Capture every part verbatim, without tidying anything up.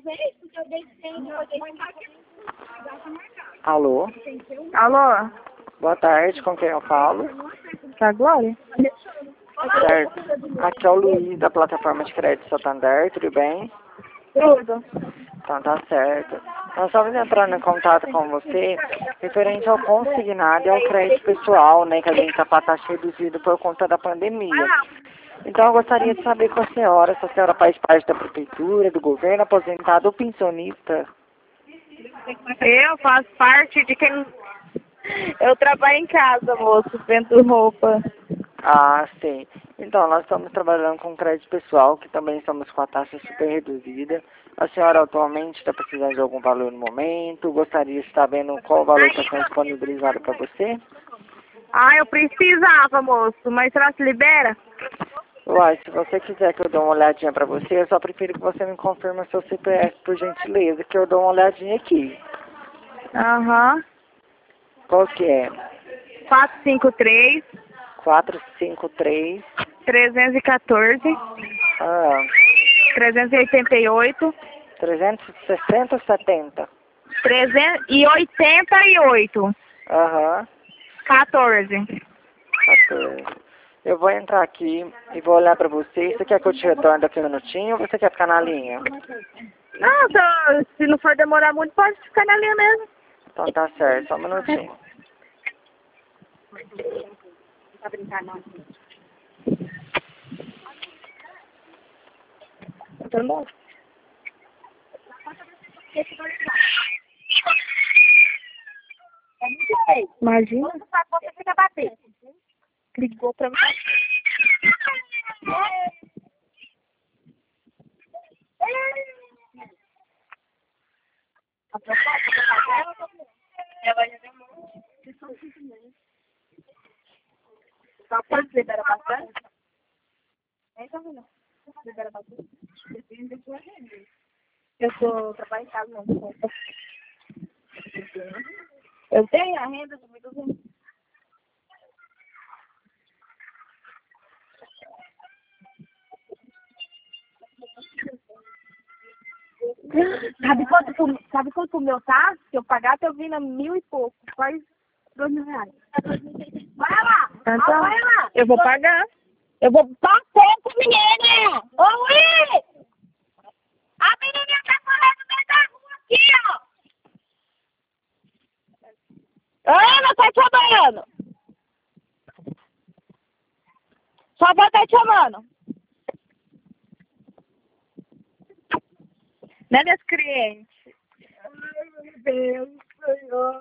Alô? Alô? Boa tarde, com quem eu falo? É a Glória? Certo. Aqui é o Luiz, da plataforma de crédito Santander, tudo bem? Tudo. Então tá certo. Nós estamos entrando em contato com você referente ao consignado e ao crédito pessoal, né, que a gente está para taxa reduzida por conta da pandemia. Então eu gostaria de saber com a senhora, se a senhora faz parte da prefeitura, do governo, aposentado ou pensionista. Eu faço parte de quem... Eu trabalho em casa, moço, vendo roupa. Ah, sim. Então, nós estamos trabalhando com crédito pessoal, que também estamos com a taxa super reduzida. A senhora atualmente está precisando de algum valor no momento? Gostaria de estar vendo qual valor está sendo disponibilizado para você? Ah, eu precisava, moço, mas será que libera? Uai, se você quiser que eu dê uma olhadinha para você, eu só prefiro que você me confirme seu C P F, por gentileza, que eu dou uma olhadinha aqui. Aham. Qual que é? quatro cinco três, quatro cinco três. trezentos e quatorze, Ah, trezentos e oitenta e oito, trezentos e sessenta ou setenta? trezentos e oitenta e oito, Aham. quatorze. quatorze. Eu vou entrar aqui e vou olhar pra você. Você quer que eu te retorne daqui um minutinho ou você quer ficar na linha? Não, se, se não for demorar muito, pode ficar na linha mesmo. Então tá certo, só um minutinho. Não tá brincando, não. Tá bom. Imagina. Você fica batendo. Ligou pra mim. A proposta que eu fazer, ela já demorou. Só pode libera bastante? É, tá vendo? Libera bastante. Eu tô trabalhando em casa, não. Eu tenho a renda de mil e duzentos. Sabe quanto, que- sabe quanto o meu tá? Se eu pagar, até eu vim na mil e pouco. Quase dois mil reais. Vai lá! Então, vai lá! Eu vou pagar. Eu vou dar tempo, menina! Ô, Luiz! A menininha tá correndo no meio da rua aqui, ó! Ana, tá te chamando! Só vai estar te chamando. Né, meus clientes? Ai, meu Deus, Senhor.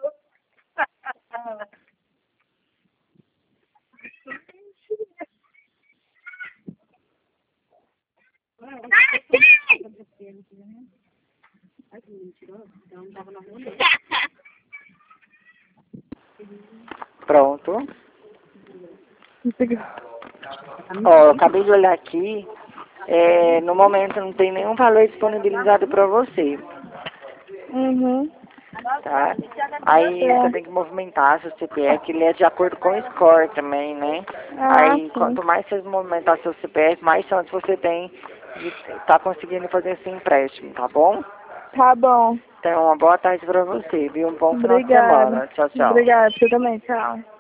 Pronto. Ó, eu acabei de olhar aqui. É, no momento não tem nenhum valor disponibilizado para você, Uhum. tá? Aí você tem que movimentar seu C P F, que ele é de acordo com o score também, né? Ah, Aí sim. quanto mais você movimentar seu C P F, mais chance você tem de estar conseguindo fazer esse empréstimo, tá bom? Tá bom. Então, uma boa tarde para você, viu? Um bom final de Obrigada. semana. Tchau, tchau. Obrigada, você também. Tchau.